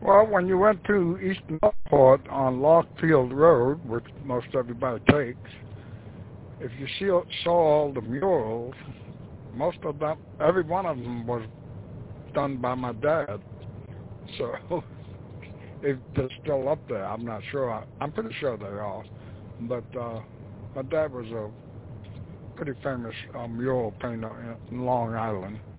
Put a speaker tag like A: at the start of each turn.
A: Well, when you went to East Northport on Lockfield Road, which most everybody takes, if you saw all the murals, most of them, every one of them was done by my dad. So if they're still up there, I'm not sure. I'm pretty sure they are. But my dad was a pretty famous mural painter in Long Island.